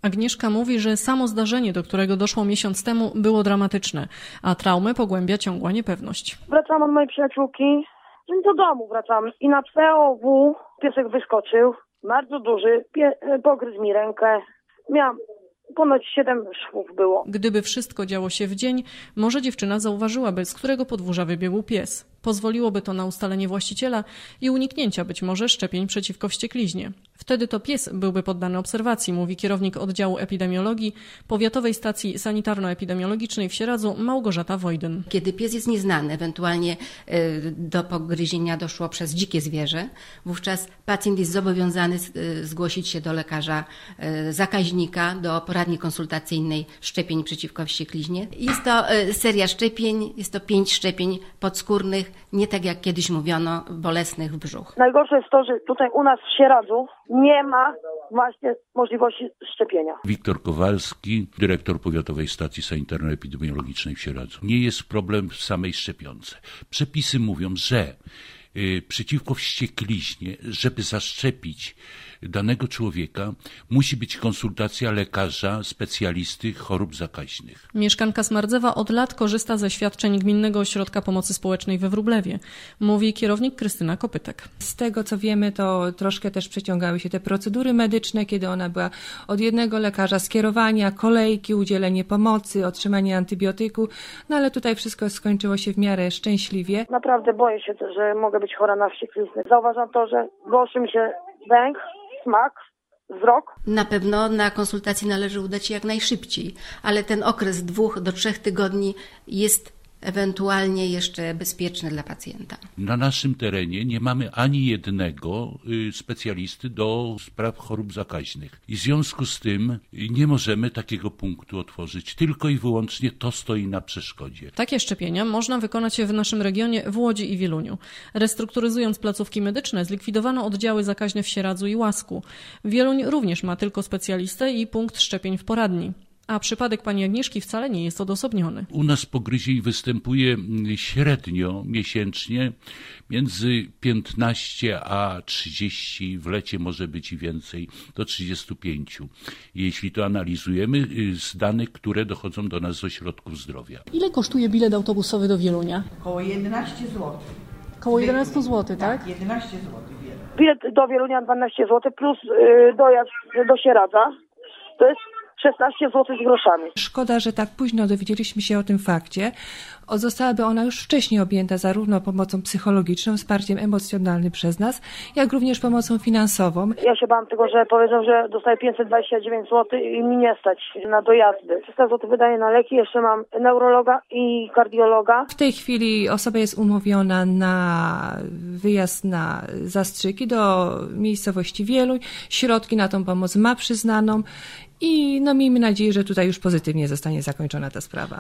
Agnieszka mówi, że samo zdarzenie, do którego doszło miesiąc temu, było dramatyczne, a traumę pogłębia ciągła niepewność. Wracałam od mojej przyjaciółki, do domu wracam i na POW piesek wyskoczył, bardzo duży, pogryzł mi rękę. Miałam ponoć 7 szwów było. Gdyby wszystko działo się w dzień, może dziewczyna zauważyłaby, z którego podwórza wybiegł pies. Pozwoliłoby to na ustalenie właściciela i uniknięcia być może szczepień przeciwko wściekliźnie. Wtedy to pies byłby poddany obserwacji, mówi kierownik oddziału epidemiologii Powiatowej Stacji Sanitarno-Epidemiologicznej w Sieradzu Małgorzata Wojdyn. Kiedy pies jest nieznany, ewentualnie do pogryzienia doszło przez dzikie zwierzę, wówczas pacjent jest zobowiązany zgłosić się do lekarza zakaźnika, do poradni konsultacyjnej szczepień przeciwko wściekliźnie. Jest to seria szczepień, jest to 5 szczepień podskórnych, nie tak jak kiedyś mówiono, bolesnych w brzuch. Najgorsze jest to, że tutaj u nas w Sieradzu nie ma właśnie możliwości szczepienia. Wiktor Kowalski, dyrektor Powiatowej Stacji Sanitarno-Epidemiologicznej w Sieradzu. Nie jest problem w samej szczepionce. Przepisy mówią, że przeciwko wściekliźnie, żeby zaszczepić danego człowieka, musi być konsultacja lekarza, specjalisty chorób zakaźnych. Mieszkanka Smardzewa od lat korzysta ze świadczeń Gminnego Ośrodka Pomocy Społecznej we Wróblewie, mówi kierownik Krystyna Kopytek. Z tego co wiemy, to troszkę też przeciągały się te procedury medyczne, kiedy ona była od jednego lekarza, skierowania, kolejki, udzielenie pomocy, otrzymanie antybiotyku, no ale tutaj wszystko skończyło się w miarę szczęśliwie. Naprawdę boję się, że mogę być chora na wściekliznę. Zauważam to, że gorszy mi się węch, smak, wzrok. Na pewno na konsultację należy udać się jak najszybciej, ale ten okres 2 do 3 tygodni jest ewentualnie jeszcze bezpieczny dla pacjenta. Na naszym terenie nie mamy ani jednego specjalisty do spraw chorób zakaźnych. I w związku z tym nie możemy takiego punktu otworzyć. Tylko i wyłącznie to stoi na przeszkodzie. Takie szczepienia można wykonać w naszym regionie w Łodzi i Wieluniu. Restrukturyzując placówki medyczne, zlikwidowano oddziały zakaźne w Sieradzu i Łasku. Wieluń również ma tylko specjalistę i punkt szczepień w poradni. A przypadek pani Agnieszki wcale nie jest odosobniony. U nas pogryzień występuje średnio miesięcznie między 15 a 30, w lecie może być i więcej, do 35. Jeśli to analizujemy z danych, które dochodzą do nas z ośrodków zdrowia. Ile kosztuje bilet autobusowy do Wielunia? Około 11 zł. Koło 11 zł, tak? 11 zł. Bilet do Wielunia 12 zł plus dojazd do Sieradza. To jest 16 zł z groszami. Szkoda, że tak późno dowiedzieliśmy się o tym fakcie. Zostałaby ona już wcześniej objęta zarówno pomocą psychologiczną, wsparciem emocjonalnym przez nas, jak również pomocą finansową. Ja się bałam tego, że powiedzą, że dostaję 529 zł i mi nie stać na dojazdy. 300 zł wydaję na leki, jeszcze mam neurologa i kardiologa. W tej chwili osoba jest umówiona na wyjazd na zastrzyki do miejscowości Wieluń. Środki na tą pomoc ma przyznaną i miejmy nadzieję, że tutaj już pozytywnie zostanie zakończona ta sprawa.